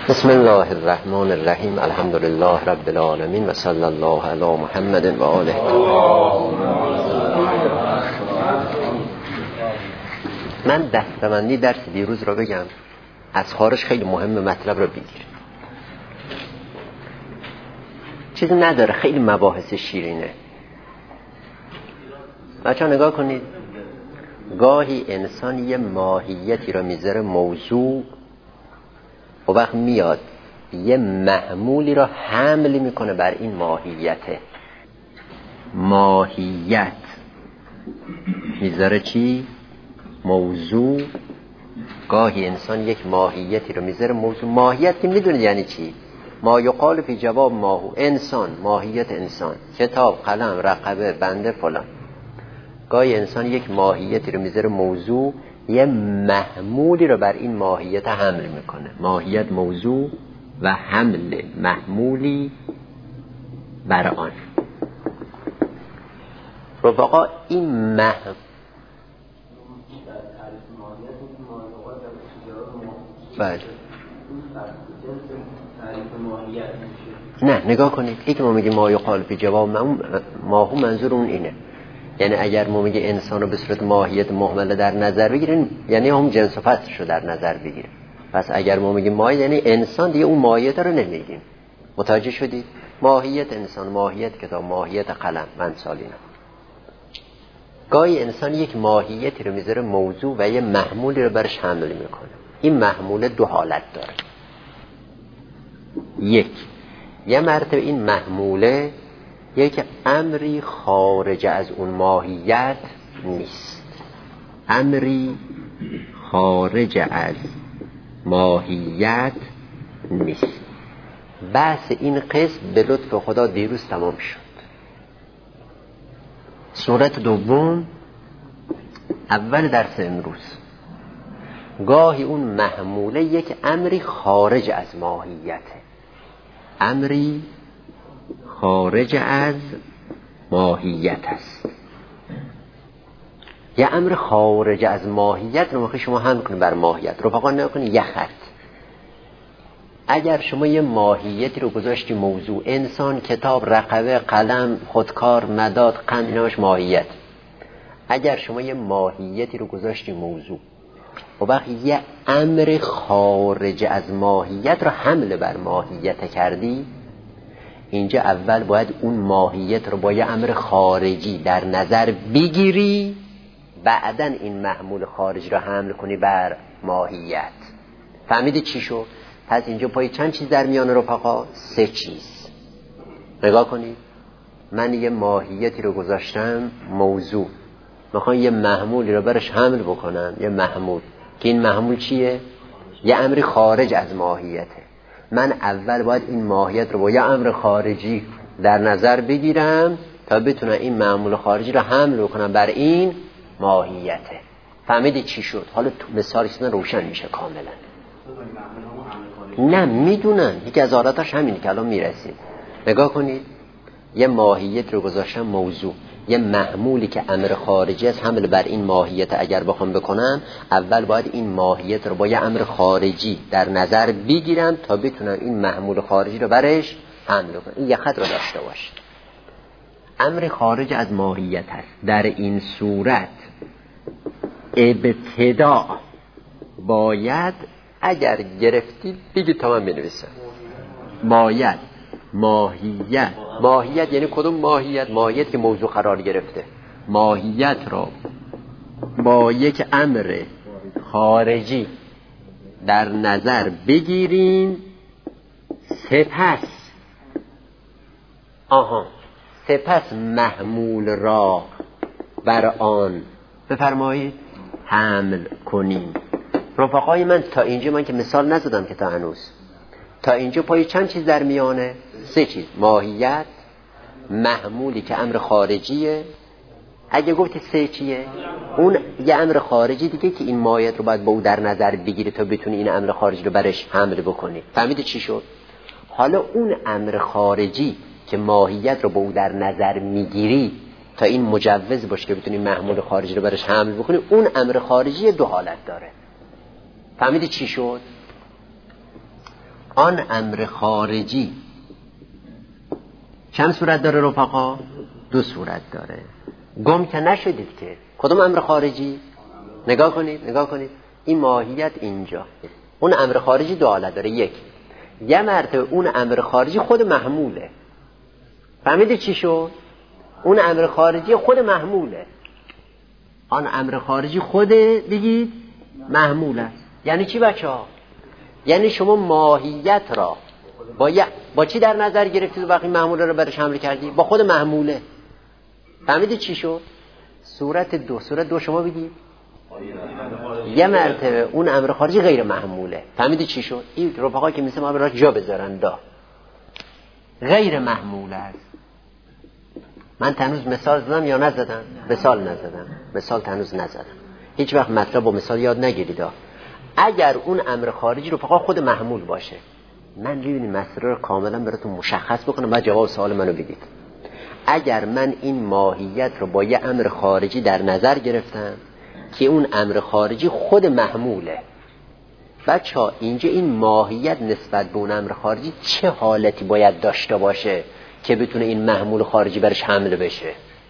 بسم الله الرحمن الرحیم. الحمد لله رب العالمین و صلی الله علی محمد و آله. من دستبندی درس دیروز را بگم، از خارج خیلی مهم مطلب را بگیر. چیزی نداره، خیلی مباحث شیرینه. بچه ها نگاه کنید، گاهی انسان یه ماهیتی را میذاره موضوع و وقت میاد یه محمولی را حمل میکنه بر این ماهیت میذاره چی؟ موضوع. گاهی انسان یک ماهیتی رو میذاره موضوع. ماهیت که میدونید یعنی چی؟ ما یقال فی جواب ماهو، انسان، ماهیت انسان، کتاب، قلم، رقبه، بنده، فلان. گاهی انسان یک ماهیتی رو میذاره موضوع، یه محمولی رو بر این ماهیت حمل میکنه. ماهیت موضوع و حمل محمولی بر آن. رفقا این بله. نه نگاه کنید، این که ما میگیم ما یقال فی جواب ماهو، منظور اون اینه. یعنی اگر ما میگه انسان رو به صورت ماهیت مهمله در نظر بگیریم، یعنی هم جنس و فصلش رو در نظر بگیریم. پس اگر ما میگیم ماهیت یعنی انسان، دیگه اون ماهیت رو نمیگیم. متوجه شدید؟ ماهیت انسان، ماهیت کتاب، ماهیت قلم، منسال اینا. گاهی انسان یک ماهیتی رو میذاره موضوع و یه محمولی رو برش حمل میکنه. این محمول دو حالت داره. یه مرتبه این محموله یک امری خارج از اون ماهیت نیست. امری خارج از ماهیت نیست. بحث این قسم به لطف خدا دیروز تمام شد. صورت دوم اول درس امروز. گاهی اون محموله یک امری خارج از ماهیته. امری خارج از ماهیت است. یه امر خارج از ماهیت رو میخوای شما حمل کنید بر ماهیت. رفقا نگاه کنید، یه خط. اگر شما یه ماهیتی رو گذاشتی موضوع، انسان، کتاب، رقبه، قلم، خودکار، مداد، قند، اینا باش ماهیت. اگر شما یه ماهیتی رو گذاشتی موضوع و وقتی یه امر خارج از ماهیت رو حمل بر ماهیت کردی، اینجا اول باید اون ماهیت رو با یه امر خارجی در نظر بگیری، بعدن این محمول خارجی رو حمل کنی بر ماهیت. فهمیدی چی شد؟ پس اینجا پای چند چیز در میان رفقا؟ 3 چیز. نگاه کنید، من یه ماهیتی رو گذاشتم موضوع، میخوام یه محمولی رو برش حمل بکنم. یه محمول که این محمول چیه؟ یه امر خارج از ماهیته. من اول باید این ماهیت رو با یه امر خارجی در نظر بگیرم تا بتونم این محمول خارجی رو حمل بکنم بر این ماهیته. فهمیدی چی شد؟ حالا مثال چیزا روشن میشه کاملا. نه میدونن، یکی از حالاتش همینه که الان میرسید. نگاه کنید، یه ماهیت رو گذاشتم موضوع، یه محمولی که امر خارجی است حمل بر این ماهیت اگر بخوام بکنم، اول باید این ماهیت رو با یه امر خارجی در نظر بگیرم تا بتونم این محمول خارجی رو برش حمل کنم. این یه خط رو داشته باش. امر خارج از ماهیت است. در این صورت ابتدا باید، اگر گرفتید بگید تا من بنویسم، باید ماهیت یعنی کدوم ماهیت؟ ماهیت که موضوع قرار گرفته. ماهیت را با یک امر خارجی در نظر بگیریم، سپس محمول را بر آن بفرمایید حمل کنیم. رفقای من تا اینجا من که مثال نزدم که تا اینجا پای چند چیز در میانه؟ 3 چیز. ماهیت، محمولی که امر خارجیه. اگه گفتی 3 چیه؟ اون یه امر خارجی دیگه که این ماهیت رو باید با او در نظر بگیری تا بتونی این امر خارجی رو برش حمل بکنی. فهمیدی چی شد؟ حالا اون امر خارجی که ماهیت رو با او در نظر میگیری تا این مجوز باشه که بتونی محمول خارجی رو برش حمل بکنی، اون امر خارجی 2 حالت داره. فهمیدی چی شد؟ آن امر خارجی چند صورت داره رفقا؟ 2 صورت داره. گم که نشدید که کدوم امر خارجی؟ نگاه کنید این ماهیت اینجا. اون امر خارجی 2 حالت داره. یه مرتبه اون امر خارجی خود محموله. فهمیدی چی شد؟ اون امر خارجی خود محموله. آن امر خارجی خود بگید محمول است. یعنی چی بچه‌ها؟ یعنی شما ماهیت را با چی در نظر گرفتید و وقتی محموله رو برش حمل کردی؟ با خود محموله. فهمیدی چی شد؟ صورت دو شما بگید یه مرتبه اون امر خارجی غیر محموله. فهمیدی چی شد؟ این رفقا که مثل ما برای جا بذارن غیر محمول است. من تنوز مثال زدم یا نزدم؟ مثال تنوز نزدم. هیچ وقت مطلب با مثال یاد نگیرید. اگر اون امر خارجی رفقا خود محمول باشه، من ببینید مسئله رو کاملا براتون مشخص بکنم بعد جواب سوال منو بگید. اگر من این ماهیت رو با یه امر خارجی در نظر گرفتم که اون امر خارجی خود محموله، بچه‌ها اینجا این ماهیت نسبت به اون امر خارجی چه حالتی باید داشته باشه که بتونه این محمول خارجی برش حمل بشه؟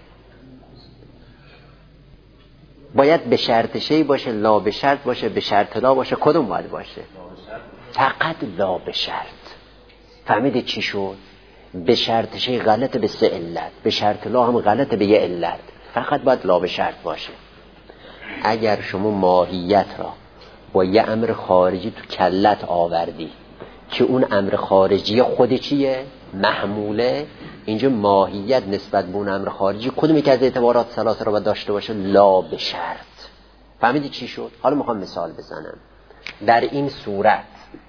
باید به شرط شی باشه، لا به شرط باشه، به شرط لا باشه؟ کدوم باید باشه؟ فقط لا به شرط. فهمیدی چی شد؟ به شرط شی غلط به 3 علت، به شرط لا هم غلط به 1 علت. فقط باید لا به شرط باشه. اگر شما ماهیت را با یه امر خارجی تو کلت آوردی که اون امر خارجی خود چیه؟ محموله، اینجا ماهیت نسبت به اون امر خارجی کدومی که از اعتبارات 3 رو باید داشته باشه؟ لا به شرط. فهمیدی چی شد؟ حالا میخوام مثال بزنم. در این صورت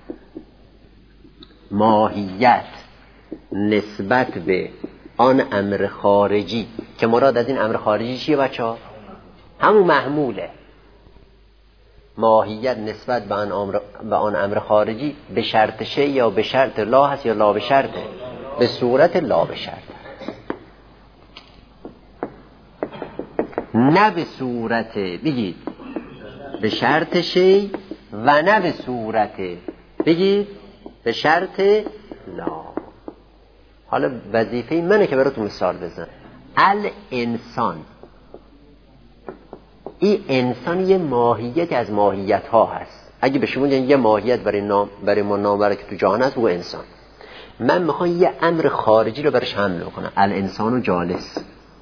ماهیت نسبت به آن امر خارجی که مراد از این امر خارجی چیه بچه‌ها؟ همون محموله. ماهیت نسبت به آن امر خارجی به شرط شی یا به شرط لا هست یا لا به شرطه؟ به صورت لا به شرط، نه به صورت بگید به شرط شی و نه به صورت بگید به شرط لا. حالا وظیفه منه که براتون مثال بزنم. الانسان، این انسان یه ماهیت از ماهیت ها هست. اگه به شما یه ماهیت برای ما نام بره که تو جهان هست، او انسان. من میخوام یه امر خارجی رو برش حمل کنم. الانسان و جالس.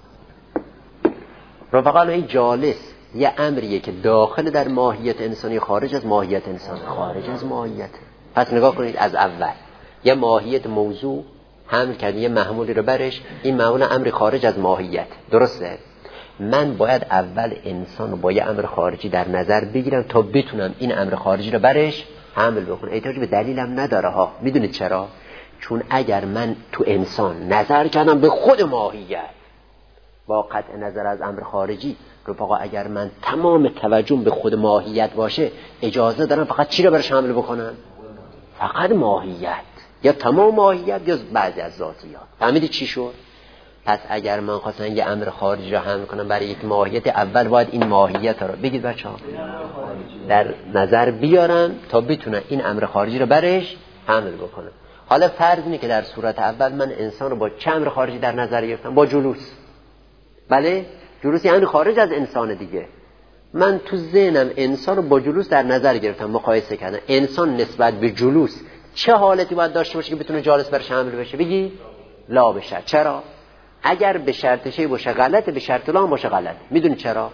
رفقا این جالس یه امریه که داخل در ماهیت انسانی، خارج از ماهیت انسان، خارج از ماهیت. پس نگاه کنید، از اول یه ماهیت موضوع حمل کردی، یه محمولی رو برش، این محمول امر خارج از ماهیت. درسته؟ من باید اول انسان رو با یه امر خارجی در نظر بگیرم تا بتونم این امر خارجی رو برش حمل بکنم. احتیاج به دلیلم نداره ها. میدونید چرا؟ چون اگر من تو انسان نظر کردم به خود ماهیت با قطع نظر از امر خارجی، رفقا اگر من تمام توجهم به خود ماهیت باشه، اجازه دارم فقط چی رو برش حمل بکنم؟ فقط ماهیت، یا تمام ماهیت یا بعضی از ذاتیات. فهمیدی چی شد؟ پس اگر من خواستم یه امر خارجی رو حمل کنم برای یک ماهیت، اول باید این ماهیت رو بگید بچه‌ها در نظر بیارم تا بتونم این امر خارجی رو برش حمل بکنم. حالا فرض اینه که در صورت اول من انسان رو با چه امر خارجی در نظر گرفتم؟ با جلوس. بله، جلوس یعنی خارج از انسان دیگه. من تو ذهنم انسان رو با جلوس در نظر گرفتم، مقایسه کردم. انسان نسبت به جلوس چه حالتی باید داشته باشه که بتونه جالس برش حمل بشه؟ بگی لا به شرط. چرا؟ اگر به شرط شی باشه غلطه، به شرط لا باشه غلط. میدونی چرا؟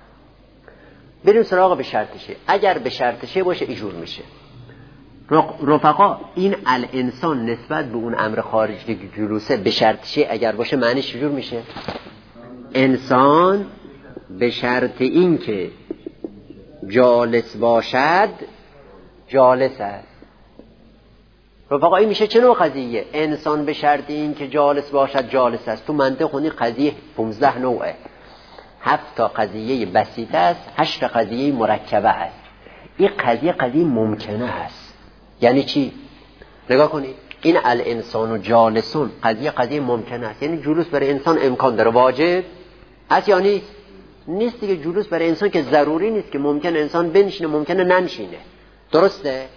بریم سراغ به شرط شی. اگر به شرط شی باشه اینجور میشه. رفقا این الانسان نسبت به اون امر خارجی که جلوسه به شرط شی اگر باشه معنیش چجور میشه؟ انسان به شرط این که جالس باشد جالس است. رفقا این میشه چه نوع قضیه؟ انسان به شرط این که جالس باشد جالس است. تو منطق خونی قضیه 15 نوعه. 7 تا قضیه بسیطه است، 8 تا قضیه مرکبه است. این قضیه ممکنه است. یعنی چی؟ نگاه کنید، این الانسان و جالسون قضیه ممکنه است. یعنی جلوس برای انسان امکان داره. واجب است یا نیست؟ نیست دیگه. جلوس برای انسان که ضروری نیست، که ممکن انسان بنشینه ممکنه ننشینه. درسته؟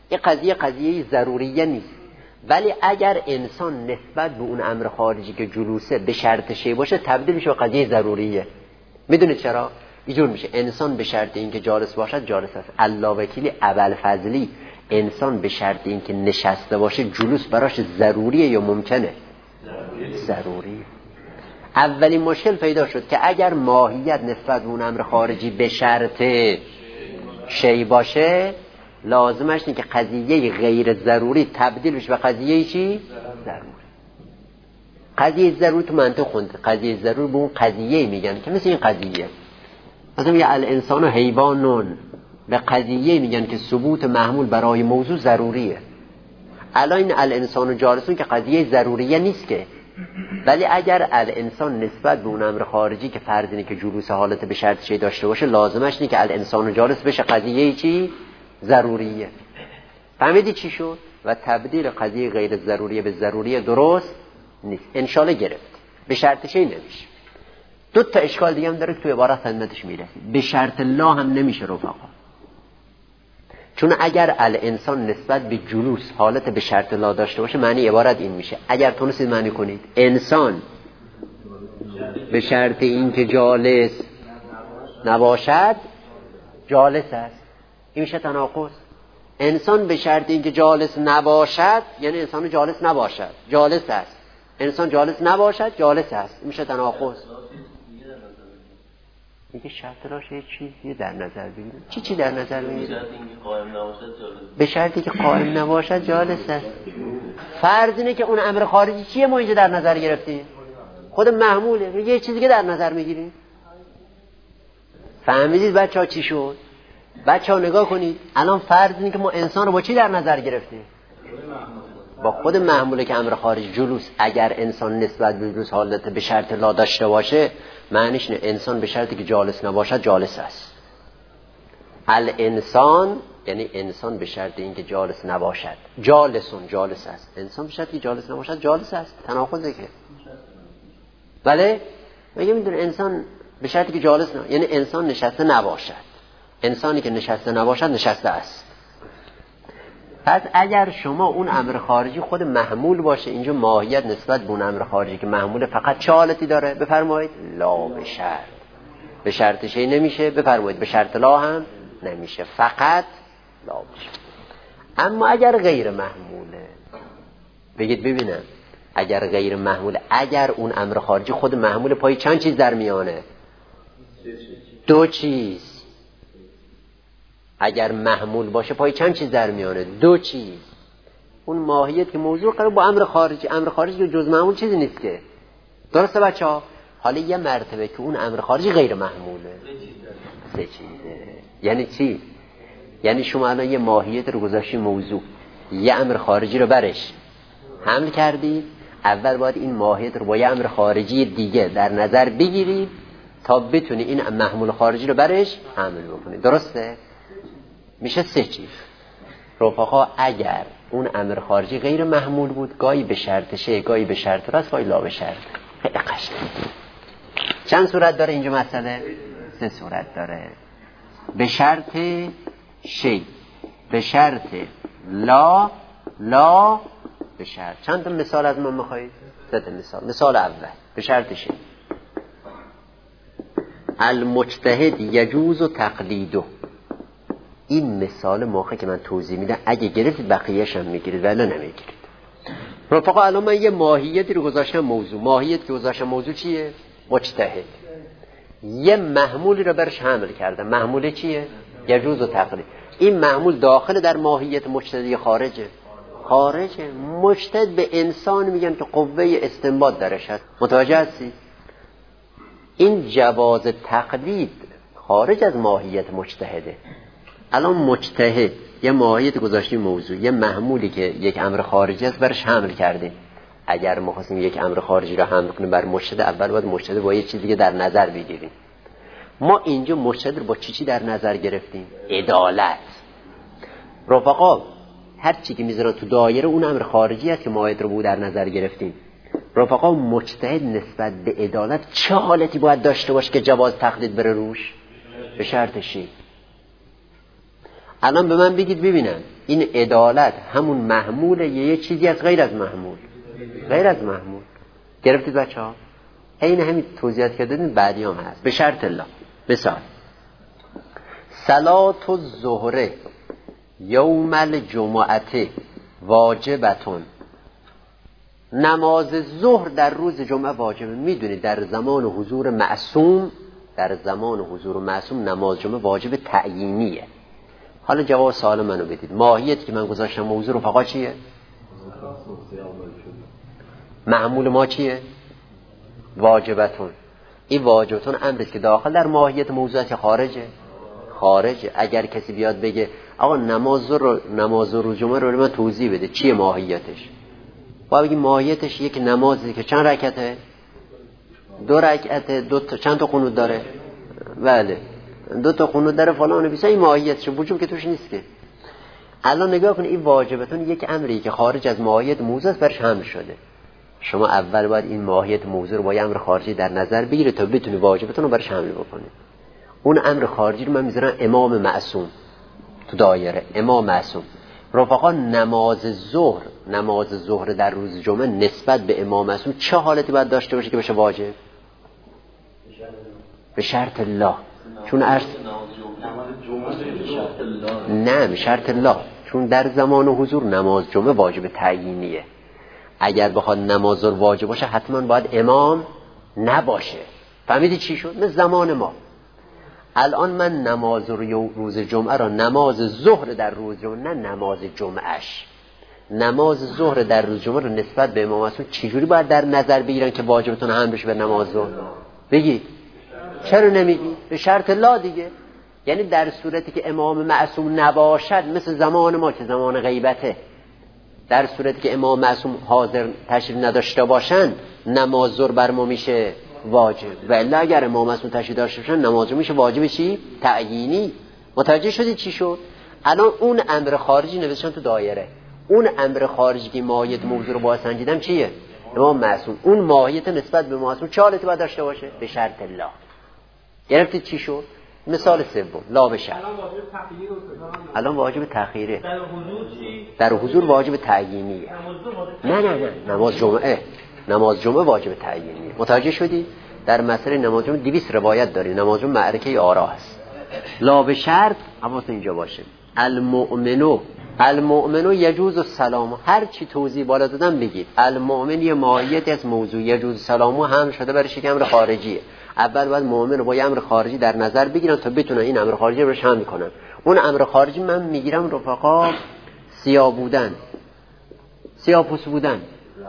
این قضیه ضروریه نیست. ولی اگر انسان نسبت به اون امر خارجی که جلوسه به شرط شی باشه تبدیل میشه به قضیه ضروریه. میدونید چرا؟ اینجور میشه انسان به شرط اینکه جالس باشد جالس است. علاوکیلی ابوالفضلی انسان به شرط اینکه نشسته باشه جلوس براش ضروریه یا ممکنه؟ ضروری. اولین مشکل پیدا شد که اگر ماهیت نسبت به اون امر خارجی به شرط شی باشه لازمش اینه که قضیه غیر ضروری تبدیل بشه به قضیه چی؟ ضروری. قضیه ضروری تو منطق خونده، قضیه ضروری به اون قضیه میگن که مثل این قضیه مثلا میگه الانسان و حیوانون، به قضیه میگن که ثبوت محمول برای موضوع ضروریه. الان این الانسان و جالسون که قضیه ضروریه نیست که، ولی اگر الانسان نسبت به اون امر خارجی که فرض اینه که جلوس حالت به شرط چی داشته باشه لازمش اینه که الانسان و جالس بشه قضیه چی؟ ضروریه. فهمیدی چی شد؟ و تبدیل قضیه غیر ضروریه به ضروریه درست نیست. انشالله گرفت. به شرط شی نمیشه. دو تا اشکال دیگه هم داره توی عبارت خدمتش میرسید. به شرط لا هم نمیشه رفقا. چون اگر الانسان نسبت به جلوس حالت به شرط لا داشته باشه معنی عبارت این میشه. اگر تونستید معنی کنید انسان به شرط این که جالس نباشد جالس است، این میشه تناقض. انسان به شرط این که جالس نباشد یعنی انسان جالس نباشد جالس است، انسان جالس نباشد جالس است، این میشه تناقض. میگه شرط لاش یه چیزی در نظر بگیرید. چی در نظر بگیرید؟ به شرطی که قائم نباشد جالس است. فرض اینه که اون امر خارجی چیه ما اینجا در نظر گرفتیم؟ خود محموله. یه چیزی که در نظر میگیریم. فهمیدید بچه‌ها چی شد؟ بچه‌ها نگاه کنید. الان فرض اینه که ما انسان رو با چی در نظر گرفتیم؟ با خود محموله که امر خارجی جلوس. اگر انسان نسبت به جلوس حالت به شرط لا داشته باشه معنیش نه انسان به شرطی که جالس نباشد جالس است. الانسان یعنی انسان به شرط اینکه جالس نباشد جالسون جالس است، انسان به شرطی که جالس نباشد جالس است. تناقضه که بله میگه میدونه انسان به شرطی که جالس نه یعنی انسان نشسته نباشد، انسانی که نشسته نباشد نشسته است. پس اگر شما اون امر خارجی خود محمول باشه اینجا ماهیت نسبت به اون امر خارجی که محمول فقط چه حالتی داره بفرمایید لا به شرط. به شرط شی نمیشه بفرمایید به شرط لا هم نمیشه، فقط لا بشه. اما اگر غیر محموله بگید ببینم اگر غیر محموله اگر اون امر خارجی خود محمول پای چند چیز در میانه؟ دو چیز. اگر محمول باشه پای چند چیز در میانه؟ دو چیز. اون ماهیت که موضوع قرار با امر خارجی، امر خارجی که جز محمول چیزی نیست که. درسته بچه‌ها؟ حالا یه مرتبه که اون امر خارجی غیر محموله سه چیزه. یعنی چی؟ یعنی شما الان یه ماهیت رو گذاشتی موضوع، یه امر خارجی رو برش حمل کردی، اول باید این ماهیت رو با یه امر خارجی دیگه در نظر بگیری تا بتونی این محمول خارجی رو برش حمل بکنی. درسته؟ میشه سه چیز. رفقا اگر اون امر خارجی غیر محمول بود گاهی به شرط شه گاهی به شرط راست گاهی لا به شرط. خیلی قشنگ. چند صورت داره اینجا مسئله؟ سه صورت داره. به شرط شی، به شرط لا، لا به شرط. چند تا مثال از من میخواید؟ سه تا مثال. مثال اول به شرط شی المجتهد یجوز تقلیده. این مثال موقع که من توضیح میدم اگه گرفتید بقیه‌اش هم میگیرید ولی نمیگیرید. رفقا الان من یه ماهیتی رو گذاشتم موضوع. ماهیت که گذاشتم موضوع چیه؟ مجتهد. یه محمولی رو برش حمل کردم. محمول چیه؟ یجوز و تقلید. این محمول داخل در ماهیت مجتهد خارجه؟ خارجه. مجتهد به انسان میگن که قوه استنباط درش هست. متوجه هستی؟ این جواز تقلید خارج از ماهیت مجتهده. الان مجتهد یه ماهیت گذاشتیم موضوع، یه محمولی که یک امر خارجی است برش حمل کردیم. اگر ما خواستیم یک امر خارجی را حمل کنیم بر مجتهد اول باید مجتهد با یه چیز دیگه در نظر بگیریم. ما اینجا مجتهد رو با چی در نظر گرفتیم؟ عدالت. رفقا هر چی که میذاره تو دایره اون امر خارجی است که ما رو در نظر گرفتیم. رفقا مجتهد نسبت به عدالت چه حالتی باید داشته باشه که جواز تقلید بره روش؟ به شرط شی. الان به من بگید ببینم این عدالت همون محموله یه چیزی از غیر از محمول؟ غیر از محمول. گرفتید بچه‌ها؟ این همین توضیحات که دادین بعدی هم هست. به شرط الله. مثال صلات الظهر یوم الجمعه واجبتون، نماز ظهر در روز جمعه واجبه. میدونید در زمان حضور معصوم، در زمان حضور معصوم نماز جمعه واجب تعیینیه. حالا جواب سوال منو بدید، ماهیتی که من گذاشتم موضوع رفقا چیه؟ معمول ما چیه؟ واجبتون. این واجبتون امریست که داخل در ماهیت موضوعات خارجه؟ خارجه. اگر کسی بیاد بگه آقا نماز روز جمعه رو من توضیح بده، چیه ماهیتش؟ باید بگیم ماهیتش یک نمازی که چند رکعته؟ 2 رکعته، چند تا قنوت داره؟ بله 2 تا قنوت داره فلان بیسا. این ماهیتشه، وجوب که توش نیست که. الان نگاه کنید این واجبتون یک امری که خارج از ماهیت موضوع است برش حمل شده. شما اول باید این ماهیت موضوع رو با امر خارجی در نظر بگیرید تا بتونید واجبتون رو برش حمل بکنید. اون امر خارجی رو من میذارم امام معصوم تو دایره، امام معصوم. رفقا نماز ظهر در روز جمعه نسبت به امام معصوم چه حالتی باید داشته باشه که بشه واجب؟ به شرط الله. چون نه به شرط الله، چون در زمان حضور نماز جمعه واجب تعیینیه. اگر بخواد نماز ظهر واجب باشه حتما باید امام نباشه. فهمیدی چی شد؟ مثل زمان ما الان من نماز روز جمعه را نماز ظهر در روز جمعه، نه نماز جمعهش، نماز ظهر در روز جمعه رو نسبت به امام معصوم چجوری باید در نظر بگیرن که واجبتون هم بشه به نماز ظهر؟ بگید چرا نمیگی؟ به شرط الله دیگه. یعنی در صورتی که امام معصوم نباشد، مثل زمان ما که زمان غیبته، در صورتی که امام معصوم حاضر تشریف نداشته باشن نماز ظهر بر ما میشه واجب. ولی اگر امام معصوم تشریف داشته باشن نماز میشه واجب چی؟ تعیینی. متوجه شدید چی شد؟ الان اون امر خارجی نوشتن تو دایره، اون امر خارجی که ماهیت موضوع رو با سنجیدم چیه؟ امام معصوم. اون ماهیت نسبت به معصوم چه حالتی باید داشته باشه؟ به شرط الله. گرفتید چی شد؟ مثال سوم لا به شرط. الان واجب تأخیره. در حضور چی؟ در حضور واجب تعیینیه. نه نماز جمعه واجب تعیینیه. متوجه شدی؟ در مسئله نماز جمعه 200 روایت داریم. نماز جمعه معرکه آرا است. لا به شرط حواس اینجا باشه. المؤمنو یجوز السلام. هر چی توضیح بالا دادم بگید. المؤمن یه ماهیت از موضوع یجوز السلام هم شده برای یک امر خارجیه. اول باید مؤمن رو با یه امر خارجی در نظر بگیرن تا بتونن این امر خارجی رو شامل کنن. اون امر خارجی من میگیرم رفقا سیاه بودن، سیاه پوست بودن.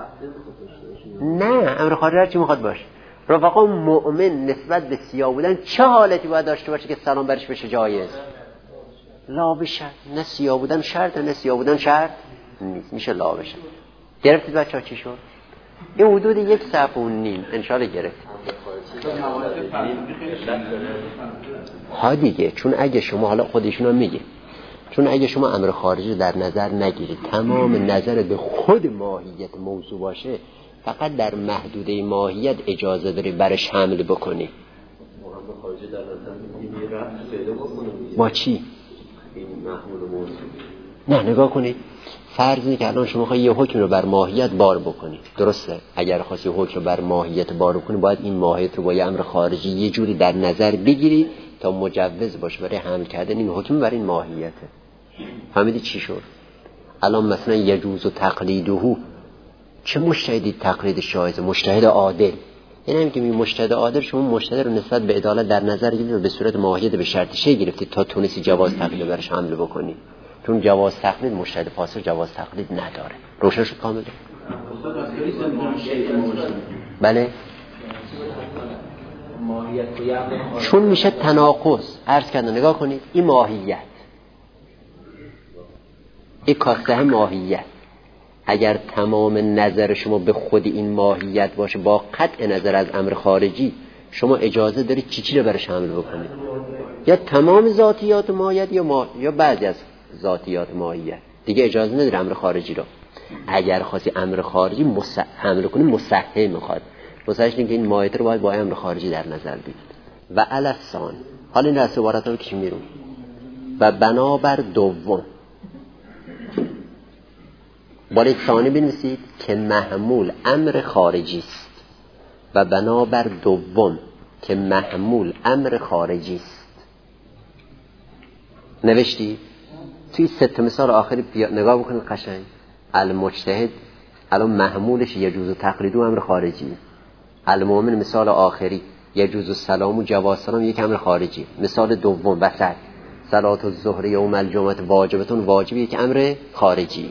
نه امر خارجی هر چی میخواد باشه. رفقا مؤمن نسبت به سیاه بودن چه حالتی باید داشته باشه که سلام برش بشه جایز؟ لا بشه. نه سیاه بودن شرط، نه سیاه بودن شرط نیست، میشه لا بشه. گرفتید بچه‌ها چی شد؟ این حدود 1 صفحه و نیم انشالله گرفتید. ها دیگه، چون اگه شما حالا خودشون هم میگه، چون اگه شما امر خارجی در نظر نگیرید، تمام نظر به خود ماهیت موضوع باشه، فقط در محدوده ماهیت اجازه داری برش حمل بکنی. با چی؟ نه نگاه کنید، فرض اینه که الان شما خواهی یه حکم رو بر ماهیت بار بکنی، درسته؟ اگر خواستی حکم رو بر ماهیت بار بکنی باید این ماهیت رو با یه امر خارجی یه جوری در نظر بگیری تا مجوز باشه برای حمل کردن این حکم بر این ماهیته. فهمیدی چی شد؟ الان مثلا یجوز و تقلیده، چه مجتهدی تقلیدش جایزه؟ مجتهد عادل. یعنی همین که می مجتهد عادل، شما مجتهد رو نسبت به عدالت در نظر گرفتید و به صورت ماهیت به شرط شی گرفتید تا تونستی جواز تقلید برش حمل بکنی. چون جواز تقلید مجتهد فاسد جواز تقلید نداره. روشن شد کامل؟ بله. چون میشه تناقض. عرض کردم نگاه کنید، این ماهیت، این کاسته ماهیت، اگر تمام نظر شما به خود این ماهیت باشه با قطع نظر از امر خارجی، شما اجازه دارید چی رو برش حمل بکنید؟ یا تمام ذاتیات ماهیت یا بعضی از ذاتیات ماهیت. دیگه اجازه نداری امر خارجی رو. اگر خواستی امر خارجی حمل کنی مصحح میخواد. مصححش اینه که این ماهیت رو باید با امر خارجی در نظر بگیرید. و الاسان، حالا این رسم عبارت رو کشیم بیرون. و بنابر دوم، باید ثانی بنویسید که محمول امر خارجی است و بنابر دوم که محمول امر خارجی است. نوشتی؟ توی 3 مثال آخری نگاه بکنید قشنگ. المجتهد الان محمولش یجوز تقلیدو امر خارجی، المؤمن مثال آخری یجوز السلام و جواز سلام یک امر خارجی. مثال دوم وسط صلات الظهر یوم الجمعه واجبتون واجبی یک امر خارجی.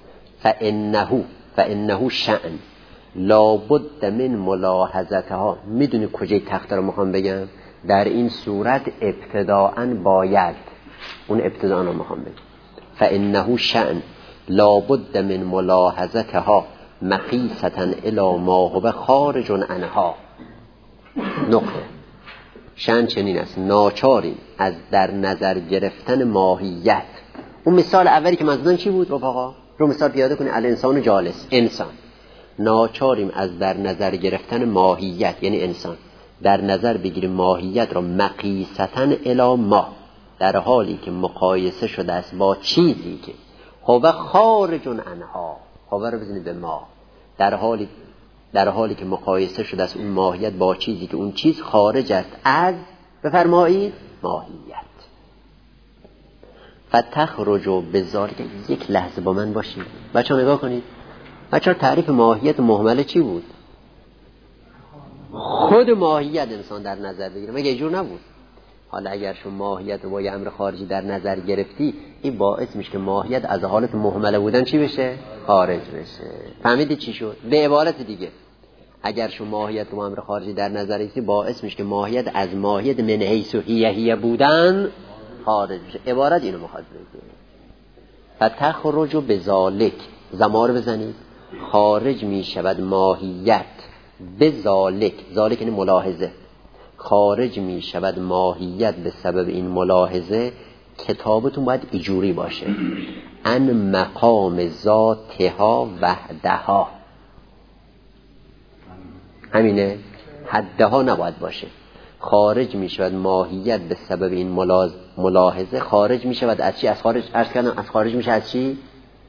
فانه شأن لابد من ملاحظتها. میدونی کجای تخته رو میخوام بگم؟ در این صورت ابتداءً باید، اون ابتداءً رو میخوام بگم. فانه شأن لابد من ملاحظتها مقیسة الی ما هو خارج عنها. نقطه شأن چنین است، ناچاریم از در نظر گرفتن ماهیت. اون مثال اولی که من زدم چی بود رفقا؟ رو مثال پیاده کنید. الانسان جالس، انسان. ناچاریم از در نظر گرفتن ماهیت، یعنی انسان در نظر بگیریم ماهیت را مقیسة الی ما، در حالی که مقایسه شده است با چیزی که هو خارج عنها. هو رو بزنید به ما، در حالی که مقایسه شده است اون ماهیت با چیزی که اون چیز خارج است از، بفرمایید، ماهیت. فتخرج بذالک. یک لحظه با من باشید بچه‌ها، نگاه کنید. بچه‌ها تعریف ماهیت مهمله چی بود؟ خود ماهیت انسان در نظر بگیره، مگه اینجور نبود؟ حالا اگر شما ماهیت رو با یه امر خارجی در نظر گرفتی، این باعث میشه که ماهیت از حالت مهمله بودن چی بشه؟ خارج بشه. فهمیدی چی شد؟ به عبارت دیگه اگر شما ماهیت رو با امر خارجی در نظر گرفتی، باعث میشه که ماهیت از ماهیت من حیث هیه بودن خارج بشه. عبارت اینو میخواد بگه. فتخرج بذالک، زمار بزنید، خارج میشود ماهیت بذالک. ذالک یعنی ملاحظه. خارج می شود ماهیت به سبب این ملاحظه. کتابتون باید ایجوری باشه، ان مقام ذاتها وحدها. همینه، حدها نباید باشه. خارج می شود ماهیت به سبب این ملاحظه. خارج می شود از چی؟ از خارج عرض کردم، از خارج میشه از چی؟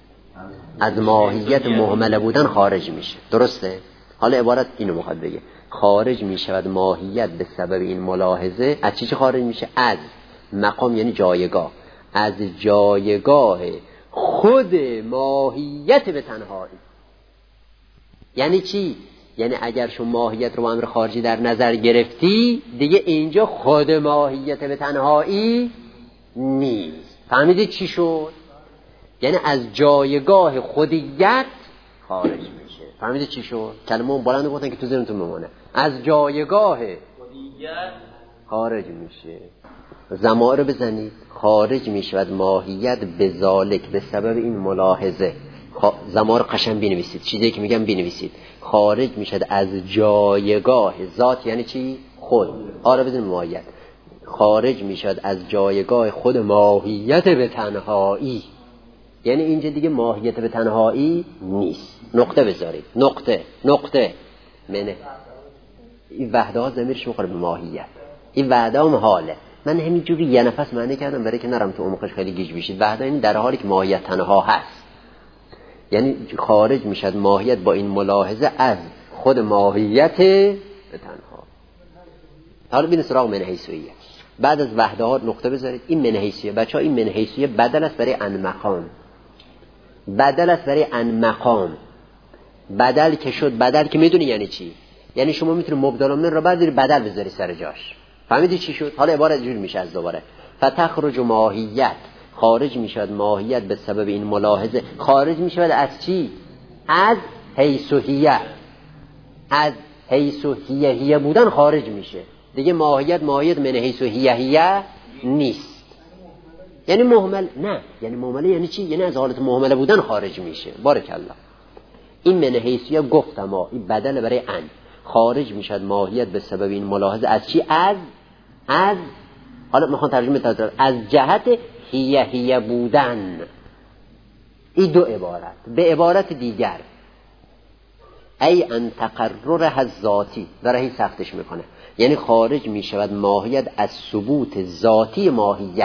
از ماهیت مهمله بودن خارج میشه. درسته؟ حالا عبارت اینو میخواد بگه، خارج می شود ماهیت به سبب این ملاحظه. از چی خارج میشه؟ از مقام یعنی جایگاه، از جایگاه خود ماهیت به تنهایی. یعنی چی؟ یعنی اگر شما ماهیت رو با امر خارجی در نظر گرفتی، دیگه اینجا خود ماهیت به تنهایی نیست. فهمیدی چی شد؟ یعنی از جایگاه خودیت خارج میشه. فهمیدی چی شد؟ کلمه اون بلند گفتن که تو ذهنتون بمونه. از جایگاه خودیت خارج میشه. ضمائر بزنید. خارج میشود ماهیت به ذالک، به سبب این ملاحظه. ضمائر قشنگ بنویسید، چیزی که میگم بنویسید. خارج میشد از جایگاه ذات، یعنی چی؟ خود. آره بدون ماهیت. خارج میشد از جایگاه خود ماهیت به تنهایی. یعنی اینجا دیگه ماهیت به تنهایی نیست. نقطه بذارید. نقطه منه. این وحده ها ضمیرش میخوره به ماهیت. این وحده هم حاله. من همینجوری یه نفس معنی کردم برای که نرم تو عمقش خیلی گیج بشید. وحده این در حالی که ماهیت تنها هست، یعنی خارج میشد ماهیت با این ملاحظه از خود ماهیت به تنها. حالا ببین سراغ من حیثیه. بعد از وحده ها نقطه بذارید. این من حیثیه بچه‌ها، این من حیثیه بدل است برای ان مقام. بدل است برای ان مقام. بدل که شد، بدل که میدونی یعنی چی؟ یعنی شما میتونی مبدل من رو برداری بدل بذاری سر جاش. فهمیدی چی شد؟ حالا عبارت جوری میشه از دوباره. فتخرج ماهیت، خارج میشود ماهیت به سبب این ملاحظه. خارج میشود از چی؟ از حیث و هیه. از حیث و هیه بودن خارج میشه. دیگه ماهیت من حیث و هیه نیست. یعنی مهمل نه، یعنی مهمله یعنی چی؟ یعنی از حالت مهمله بودن خارج میشه. بارک الله. این من حیثیه گفتم این بدل برای ان. خارج میشد ماهیت به سبب این ملاحظه از چی؟ از حالا میخوام ترجمه تازه، از جهت هیه بودن. این دو عبارت. به عبارت دیگر ای ان تقرر ذاتی داره هی سختش میکنه. یعنی خارج میشود ماهیت از ثبوت ذاتی ماهیت.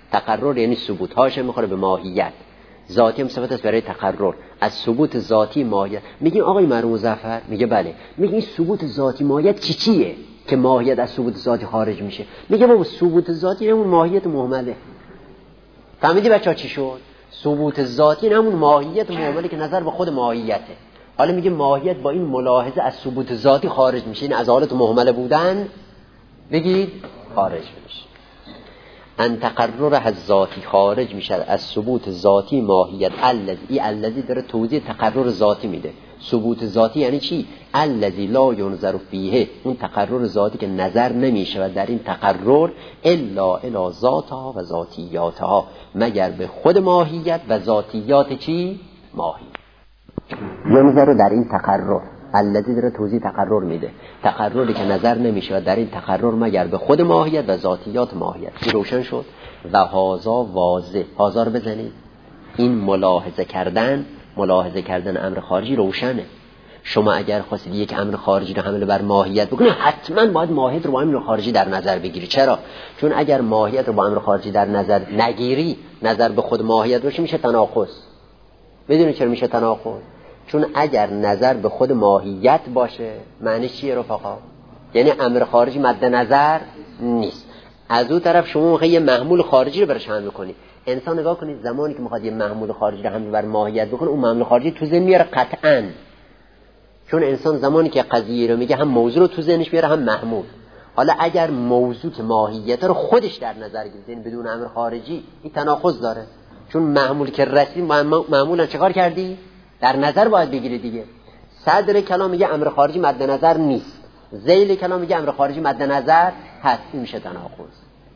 تقرر یعنی ثبوت، هاش میخوره به ماهیت. ذاتی هم صفت است برای تقرر، از ثبوت ذاتی ماهیت. میگیم آقای مرحوم مظفر، میگه بله، میگه این ثبوت ذاتی ماهیت چیه که ماهیت از ثبوت ذاتی خارج میشه؟ میگه بابا ثبوت ذاتی همون ماهیت مهمله. فهمیدی بچه‌ها چی شد؟ ثبوت ذاتی همون ماهیت مهمله که نظر به خود ماهیته. حالا میگه ماهیت با این ملاحظه از ثبوت ذاتی خارج میشه، این از حالت مهمله بودن بگید خارج میشه. ان تقرر از ذاتی خارج میشه از ثبوت ذاتی ماهیت. الذی داره توضیح تقرر ذاتی میده. ثبوت ذاتی یعنی چی؟ الذی لا ینظر فیه، اون تقرر ذاتی که نظر نمیشه و در این تقرر الا الی ذاتها و ذاتیاتها، مگر به خود ماهیت و ذاتیات چی؟ ماهیت. ینظر در این تقرر، الذی داره توضیح تقرر میده، تقرری که نظر نمیشه و در این تقرر مگر به خود ماهیت و ذاتیات ماهیت. این روشن شد. و هازا واضح، هازا رو بزنید. این ملاحظه کردن امر خارجی روشنه. شما اگر خواستید یک امر خارجی رو حمل بر ماهیت بکنید، حتما باید ماهیت رو با امر خارجی در نظر بگیری. چرا؟ چون اگر ماهیت رو با امر خارجی در نظر نگیری، نظر به خود ماهیت باشه، میشه تناقض. بدونید چرا میشه تناقض؟ چون اگر نظر به خود ماهیت باشه، معنی چیه رفقا؟ یعنی امر خارجی مد نظر نیست. از اون طرف شما میخواید یه محمول خارجی رو برش حمل کنید. انسان نگاه کنید، زمانی که میخواد یه محمول خارجی رو حمل بر ماهیت بکنه، اون محمول خارجی تو ذهن میاره قطعاً. چون انسان زمانی که قضیه رو میگه، هم موضوع رو تو ذهنش میاره، هم محمول. حالا اگر موضوع که ماهیت رو خودش در نظر گرفت بدون امر خارجی، این تناقض داره. چون محمول که رسید، معمولا چیکار کردی؟ در نظر باید بگیری دیگه. صدر کلام میگه امر خارجی مد نظر نیست، ذیل کلام میگه امر خارجی مد نظر هست. این میشه تناقض.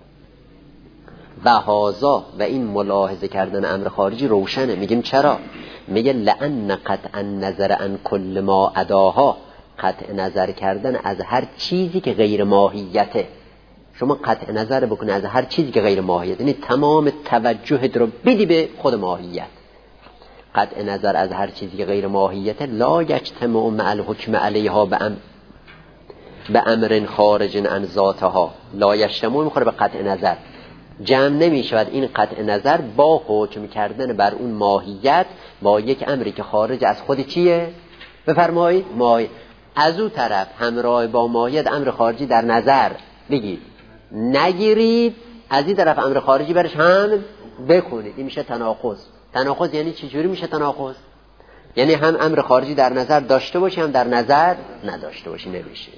و هازا و این ملاحظه کردن امر خارجی روشنه. میگیم چرا؟ میگه لأن قطع نظر عن کل ما عداها، قطع نظر کردن از هر چیزی که غیر ماهیته. شما قطع نظر بکنی از هر چیزی که غیر ماهیت، یعنی تمام توجهت رو بدی به خود ماهیت. قطع نظر از هر چیزی که غیر ماهیت لا یجتمع مع الحکم علیها به امر خارج عن ذاتها. لا یجتمع میخوره به قطع نظر، جمع نمی شود این قطع نظر با حکم کردن بر اون ماهیت با یک امری که خارج از خود چیه؟ بفرمایید ماهیت. از اون طرف همراه با ماهیت امر خارجی در نظر بگید نگیرید، از این طرف امر خارجی برش هم بکنید. این میشه تناقض. تناقض یعنی چه جوری میشه تناقض؟ یعنی هم امر خارجی در نظر داشته باشی، هم در نظر نداشته باشی، نمیشه.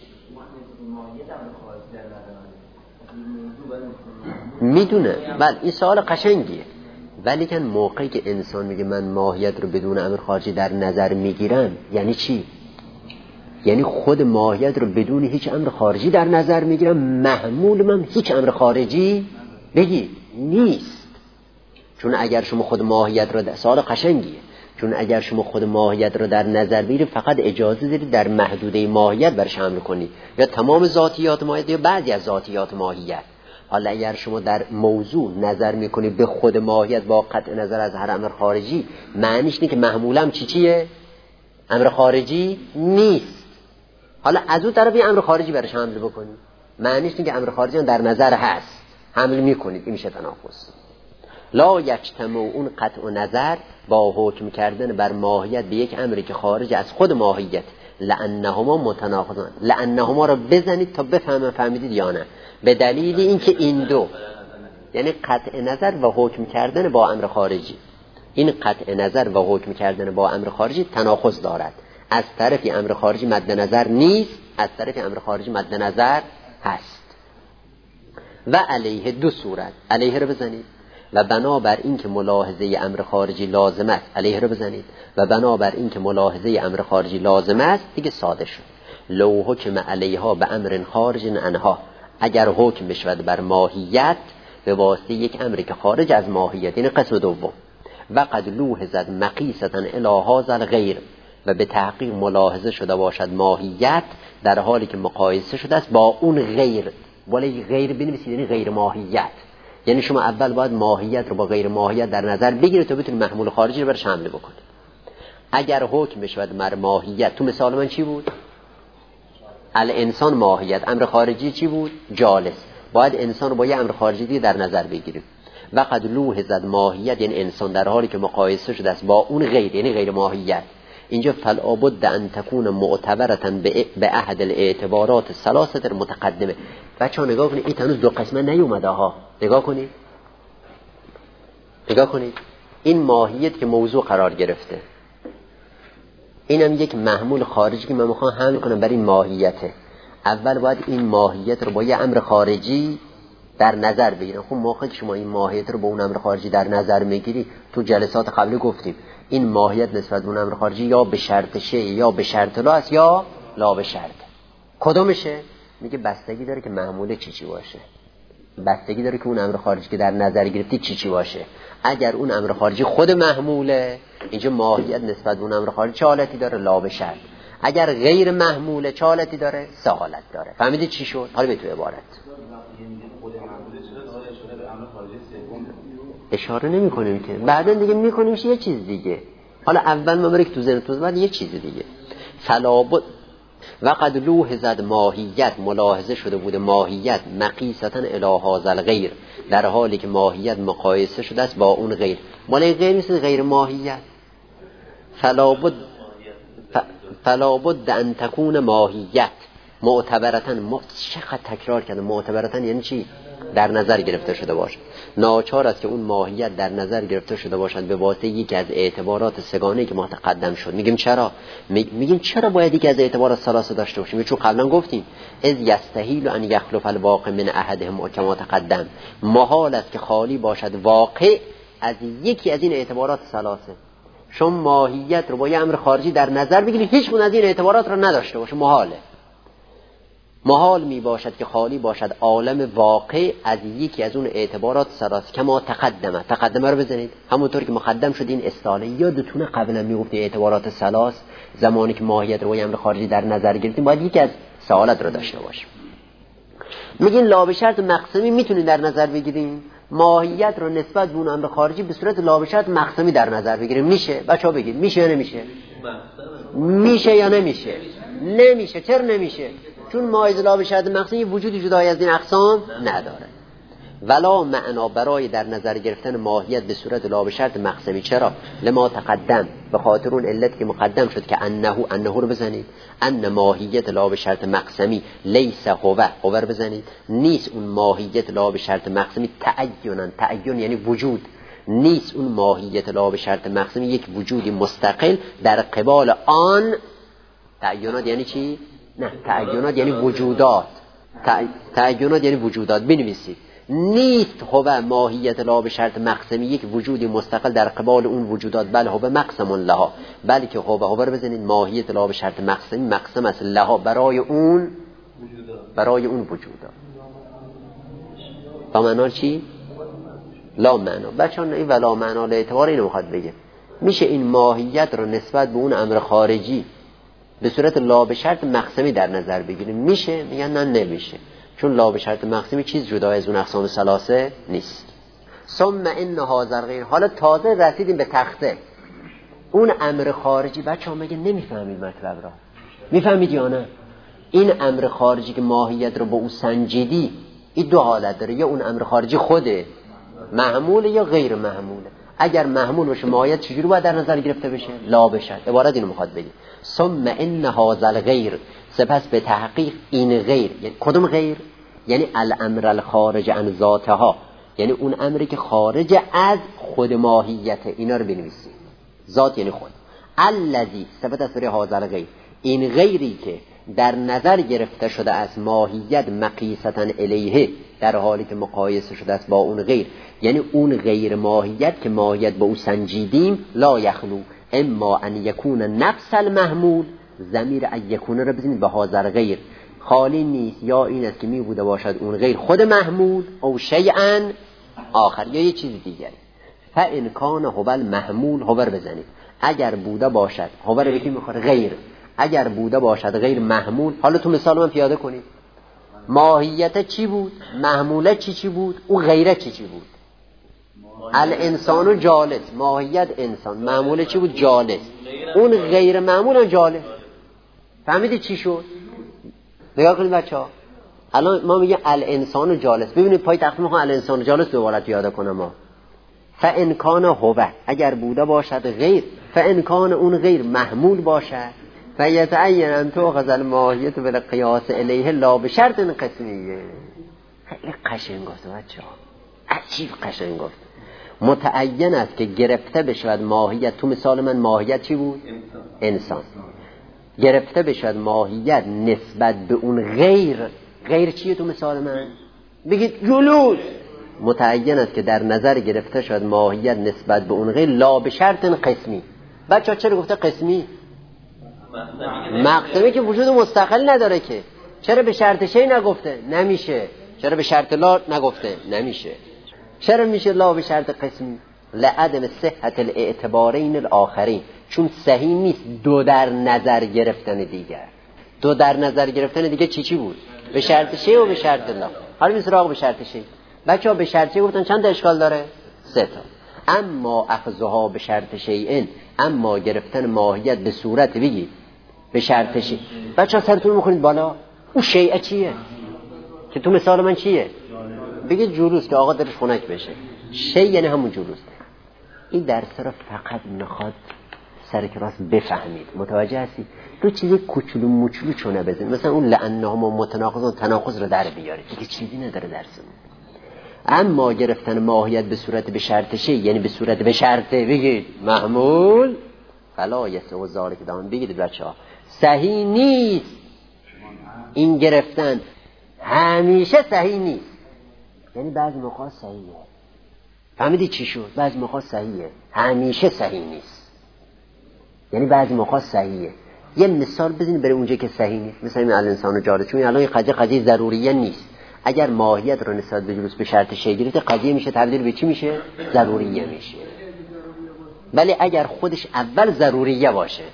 میدونه بله، این سوال قشنگیه، ولی که موقعی که انسان میگه من ماهیت رو بدون امر خارجی در نظر میگیرم، یعنی چی؟ یعنی خود ماهیت رو بدون هیچ امر خارجی در نظر میگیرم، محمول من هیچ امر خارجی بگی نیست. چون اگر شما خود ماهیت رو سوال قشنگیه، چون اگر شما خود ماهیت رو در نظر بگیرید، فقط اجازه دارید در محدوده ماهیت برش حمل کنید، یا تمام ذاتیات ماهیت یا بعضی از ذاتیات ماهیت. حالا اگر شما در موضوع نظر میکنید به خود ماهیت با قطع نظر از هر امر خارجی، معنیش اینه که محمولم چیه؟ امر خارجی نیست. حالا از اون طرف یه امر خارجی برش حمل بکنید، معنیش اینه که امر خارجی در نظر هست، حمل میکنید. این میشه تناقض. لا یجتمع اون قطع نظر با حکم کردن بر ماهیت به یک امری که خارج از خود ماهیت. لأنهما متناقضان. لأنهما رو بزنید تا بفهمن، فهمیدید یا نه؟ به دلیل اینکه این دو، یعنی قطع نظر و حکم کردن با امر خارجی، این قطع نظر و حکم کردن با امر خارجی تناقض دارد. از طرفی امر خارجی مد نظر نیست، از طرفی امر خارجی مد نظر هست. و علیه دو صورت، علیه رو بزنید. و بنابر این که ملاحظه امر خارجی لازم است، علیه رو بزنید. و بنابر این که ملاحظه امر خارجی لازم است، دیگه ساده شد. لو حکم علیها به امر خارج عنها، اگر حکم بشود بر ماهیت به واسطه یک امری که خارج از ماهیت، این قسم دوم. و قد لوحظت مقیسة الی هذا الغیر، و به تحقیق ملاحظه شده باشد ماهیت در حالی که مقایسه شده است با اون غیر. ولی غیر بنویسید، یعنی غیر ماهیت. یعنی شما اول باید ماهیت رو با غیر ماهیت در نظر بگیرید تا بتونید محمول خارجی رو برش حمل بکنید. اگر حکم بشود بر ماهیت، تو مثال من چی بود؟ الانسان ماهیت، امر خارجی چی بود؟ جالس. باید انسان رو با یه امر خارجی در نظر بگیریم. و قد لوحظت ماهیت یعنی انسان در حالی که مقایسه شده است با اون غیر یعنی غیر ماهیت. اینجا فلابد ان تکون معتبرة به احد الاعتبارات الثلاثه المتقدمه. بچه‌ها نگاه کنید این هنوز دو قسمه نیومده ها. نگاه کنید این ماهیت که موضوع قرار گرفته، اینم یک محمول خارجی که من میخوام حمل کنم بر این ماهیته. اول باید این ماهیت رو با یه امر خارجی در نظر بگیرم. خب موقعی که شما این ماهیت رو با اون امر خارجی در نظر میگیری، تو جلسات قبلی گفتیم این ماهیت نسبت به اون امر خارجی یا به شرط شه یا به شرط لا است یا لا به شرط. کدومشه؟ میگه بستگی داره که محموله چی باشه، بستگی داره که اون امر خارجی که در نظر گرفتی چی باشه. اگر اون امر خارجی خود محموله، اینجا ماهیت نسبت به اون امر خارجی چه حالتی داره؟ لا به شرط. اگر غیر محموله چه حالتی داره؟ سه حالت داره. فهمیدید چی شد؟ حالا به تو عبارت اشاره نمی کنیم که بعدا دیگه می کنیم یه چیز دیگه. حالا اول ما بریم تو ذهنتون، بعد یه چیز دیگه. فلابد و قد لوحظت ماهیت، ملاحظه شده بوده ماهیت مقیسة الی هذا الغیر، در حالی که ماهیت مقایسه شده است با اون غیر. مال غیر نیست، غیر ماهیت. فلابد ان تکون ماهیت معتبرتن، چقدر تکرار کرده معتبرتن یعنی چی؟ در نظر گرفته شده باشد. ناچار است که اون ماهیت در نظر گرفته شده باشد به واسطه یکی از اعتبارات سگانه‌ای که متقدم شد. میگیم چرا؟ میگیم چرا باید یکی از اعتبارات ثلاثه داشته باشیم؟ چون قبلا گفتیم اذ یستحیل ان یخلف الواقع من احدهم کما تقدم، محال است که خالی باشد واقع از یکی از این اعتبارات ثلاثه. شما ماهیت رو با یه امر خارجی در نظر بگیرید، هیچ کدوم از این اعتبارات رو نداشته باشه، محال می باشد که خالی باشد عالم واقع از یکی از اون اعتبارات ثلاثه. کما تقدمه رو بزنید، همونطور که مقدم شد. این اصطلاح یادتونه قبلا میگفتیم اعتبارات ثلاث زمانی که ماهیت رو با یه امر خارجی در نظر گرفتیم باید یکی از سه حالت رو داشته باشیم. میگین لا به شرط مقسمی میتونید در نظر بگیریم، ماهیت رو نسبت به اون امر خارجی به صورت لا به شرط مقسمی در نظر بگیریم. میشه؟ بچه‌ها بگید میشه یا نمیشه؟ میشه یا نمیشه؟ نمیشه. چرا نمیشه؟ چون مایز لا به شرط مقسمی وجودی جدای از این اقسام نداره. ولا معنا برای در نظر گرفتن ماهیت به صورت لا به شرط مقسمی. چرا؟ لما تقدم، به خاطر اون علت که مقدم شد که انه رو بزنید، ان ماهیت لا به شرط مقسمی لیس هو رو بزنید، نیست اون ماهیت لا به شرط مقسمی تعین یعنی وجود، نیست اون ماهیت لا به شرط مقسمی یک وجودی مستقل در قبال آن. تعینات یعنی چی؟ نه، تعینات یعنی وجودات. تعینات یعنی وجودات. بنویسید نیست هو ماهیت لا به شرط مقسمی یک وجودی مستقل در قبال اون وجودات، بل هو مقسم لها، بلکه هو رو بزنید ماهیت لا به شرط مقسمی مقسم است لها برای اون وجودات. با معنا چی؟ لا معنا. بچه‌ها این ولا معنا له اعتبار اینو میخواد بگه میشه این ماهیت رو نسبت به اون امر خارجی به صورت لا به شرط مقسمی در نظر بگیریم. میشه؟ میگن نه نمیشه، چون لا به شرط مقسمی چیز جدا از اون اقسام ثلاثه نیست. ثم ان هذا الغیر، حالا تازه رسیدیم به تخته اون امر خارجی. بچه‌ها مگه نمیفهمید مطلب را؟ میفهمید یا نه؟ این امر خارجی که ماهیت رو با او سنجیدی، این دو حالت داره، یا اون امر خارجی خوده محموله یا غیر محموله. اگر محمول باشه ماهیت چجوری باید در نظر گرفته بشه؟ لا به شرط. عبارت اینو میخواد بگه ثم ان هذا الغیر، سپس به تحقیق این غیر. یعنی کدوم غیر؟ یعنی الامر الخارج عن ذاتها، یعنی اون امری که خارج از خود ماهیته. اینا رو بنویسید. ذات یعنی خود. الذی صفت از هذا الغیر، این غیری که در نظر گرفته شده از ماهیت مقیسة الیه، در حالی که مقایسه شده است با اون غیر، یعنی اون غیر ماهیت که ماهیت با او سنجیدیم، لا یخلو اما ان یکون نفس المحمول، ضمیر ان یکون رو بزنید به هذا غیر، خالی نیست، یا این است که می بوده باشد اون غیر خود محمول، او شیئا آخر، یا یه چیز دیگری. فان کان هو المحمول، هو رو بزنید. اگر بوده باشد، هو رو بگیم میخوره غیر، اگر بوده باشد غیر محمول. حالا تو مثال من پیاده کنید. ماهیت چی بود؟ محموله چی بود؟ او غیره چی بود؟ الانسان جالس، ماهیت انسان، محموله چی بود؟ جالس. اون غیر محمول جالس. فهمیدی چی شد؟ نگاه کنید بچه‌ها، الان ما میگه الانسان جالس، ببینید پای تخت میخوام الانسان جالس به عبارت پیاده کنم. ما فان کان هو، اگر بوده باشد غیر، فان کان اون غیر محمول باشد، فیتعین ان تؤخذ الماهیه بالقیاس الیه لا بشرط قسمیه. خیلی قشنگ گفت بچه‌ها، عجیب قشنگ گفت. متعین است که گرفته بشود ماهیت. تو مثال من ماهیت چی بود؟ انسان. گرفته بشود ماهیت نسبت به اون غیر. غیر چیه تو مثال من؟ بگید جلوس. متعین است که در نظر گرفته شود ماهیت نسبت به اون غیر لا به شرط قسمی. بچه چرا گفته قسمی؟ مقسمی که وجود مستقل نداره که. چرا به شرط شی نگفته؟ نمیشه. چرا به شرط لا نگفته؟ نمیشه. چرا میشه لا به شرط قسمی؟ لعدم صحت الاعتبارین الاخرین، چون صحیح نیست دو در نظر گرفتن دیگر. دو در نظر گرفتن دیگه چی بود؟ به شرط شی و به شرط لا. حالا میسراغ به شرط شی. بچه‌ها به شرط شی گفتن چند تا اشکال داره؟ 3 تا. اما اخذها به شرط شیئن، اما گرفتن ماهیت به صورت بگید به شرط شی. بچه‌ها سرتون می‌کنید بالا. اون شیء چیه؟ که تو مثال من چیه؟ بگید جلوس، که آقا درش خنک بشه. شی یعنی همون جلوس. این درس را فقط میخواد سر کلاس بفهمید. متوجه هستی؟ دو چیزی کوچولو موچولو چونه بزنید، مثلا اون لعنهم متناقض و تناقض رو در بیارید، دیگه چیزی نداره درسمون. اما گرفتن ماهیت به صورت به شرط شی، یعنی به صورت به شرط بگید محمول، فلا یسع ذلک دام. بگید بچه‌ها صحیح نیست این گرفتن، همیشه صحیح نیست. یعنی بعضی موقع صحیحه. فهمیدی چی شد؟ بعضی موقع صحیحه، همیشه صحیح نیست. یعنی بعضی موقع صحیحه. یه مثال بزنید برای اونجا که صحیح نیست. مثلا این الانسان جالس، چون الان این قضیه ضروریه نیست. اگر ماهیت رو نسبت به جلوس به شرط شی گرفته، قضیه میشه تبدیل به چی میشه؟ ضروریه میشه. ولی اگر خودش اول ضروریه باشه،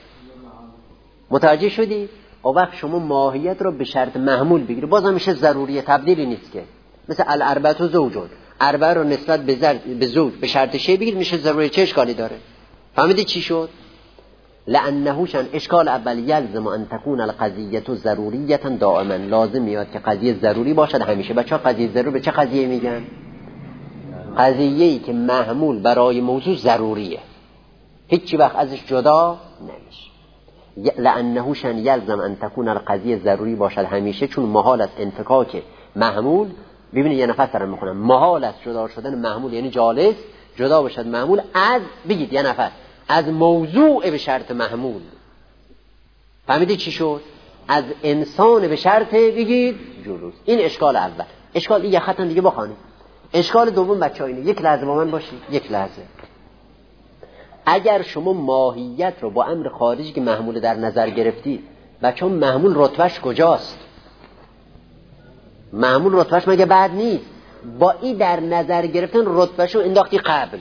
متوجه شدی؟ اون وقت شما ماهیت رو به شرط محمول بگیری، بازم میشه ضروریه، تبدیلی نیست که. مثل الاربعه زوجون، اربعه رو نسبت به زوج به شرط شی بگیر، میشه ضروری. چه اشکالی داره؟ فهمیدی چی شد؟ لانهوشن اشکال اول یلزم ان تكون القضیه ضروریه دائما، لازم میاد که قضیه ضروری باشد همیشه. بچه‌ها قضیه ضروری به چه قضیه میگن؟ قضیه‌ای که محمول برای موضوع ضروریه، هیچ وقت ازش جدا نمیشه. لانهوشن یلزم ان تكون القضیه ضروری باشد همیشه، چون محال است انفکاک محمول. ببینید یه نفس دارم میخونم. محال است جدا شدن محمول یعنی جالس جدا باشد محمول از، بگید یه نفس، از موضوع به شرط محمول. فهمیدی چی شد؟ از انسان به شرط بگید جلوس. این اشکال اول. اشکال دیگه خطا دیگه بخوانید. اشکال دوم بچه‌ها اینه، یک لحظه با من باشید، یک لحظه. اگر شما ماهیت رو با امر خارجی که محمول در نظر گرفتید، بچه‌ها محمول رتبهش کجاست؟ محمول رتبهش مگه بعد نیست؟ با این در نظر گرفتن رتبهش رو انداختی قبل.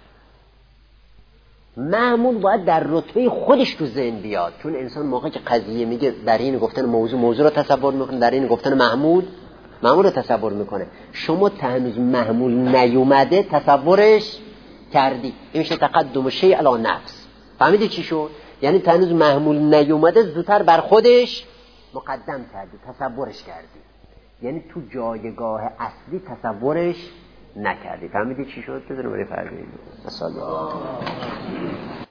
محمول باید در رتبه خودش تو ذهن بیاد، چون انسان موقعی که قضیه میگه در این گفتن موضوع رو تصور میکنه، در این گفتن محمول رو تصور میکنه. شما هنوز محمول نیومده تصورش کردی، این میشه تقدم شیء علی نفس. فهمیدی چی شد؟ یعنی هنوز محمول نیومده، زودتر بر خودش مقدم کردی، تصورش کردی، یعنی تو جایگاه اصلی تصورش نکردی. فهمیدی چی شد؟ بذارم برای فرض